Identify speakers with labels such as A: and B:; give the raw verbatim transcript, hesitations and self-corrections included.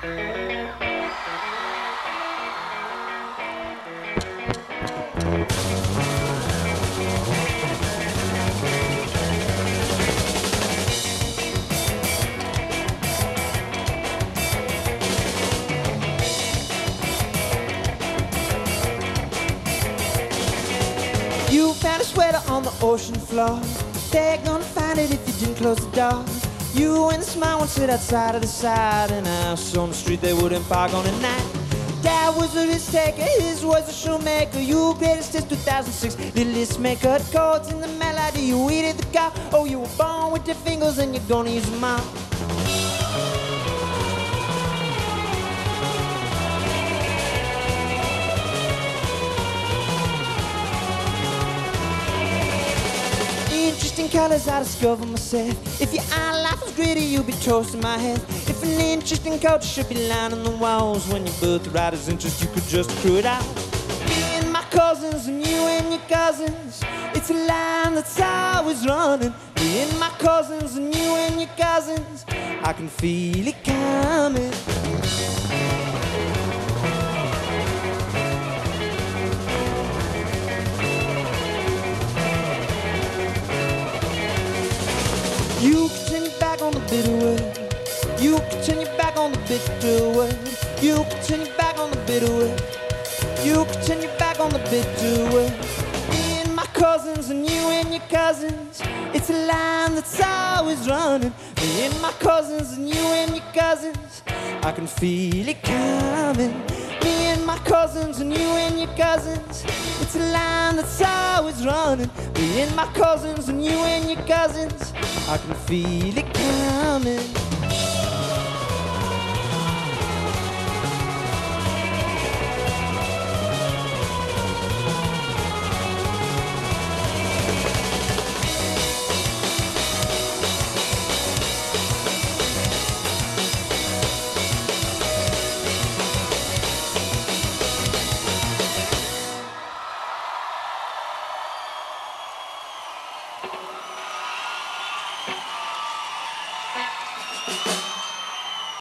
A: You found a sweater on the ocean floor. They're gonna find it if you didn't close the door. You and the smile one sit outside of the side, and house on the street they wouldn't park on at night. Dad was a risk taker, his was a shoemaker. You greatest hits two thousand six, little list maker. Chords in the melody, you weeded the car. Oh, you were born with your fingers and you're gonna use them all. Interesting colors I discover myself. If your eye life was gritty, you'd be toasting my head. If an interesting culture should be lining the walls, when your birthright is interest, you could just accrue it out. Me and my cousins and you and your cousins, it's a line that's always running. Me and my cousins and you and your cousins, I can feel it coming. You can turn your back on the bitter word. You can turn your back on the bitter word. You can turn your back on the bitter word. You can turn your back on the bitter word. Me and my cousins and you and your cousins, it's a line that's always running. Me and my cousins and you and your cousins, I can feel it coming. Me and my cousins and you and your cousins, it's a line that's always running. Me and my cousins and you and your cousins, I can feel it coming.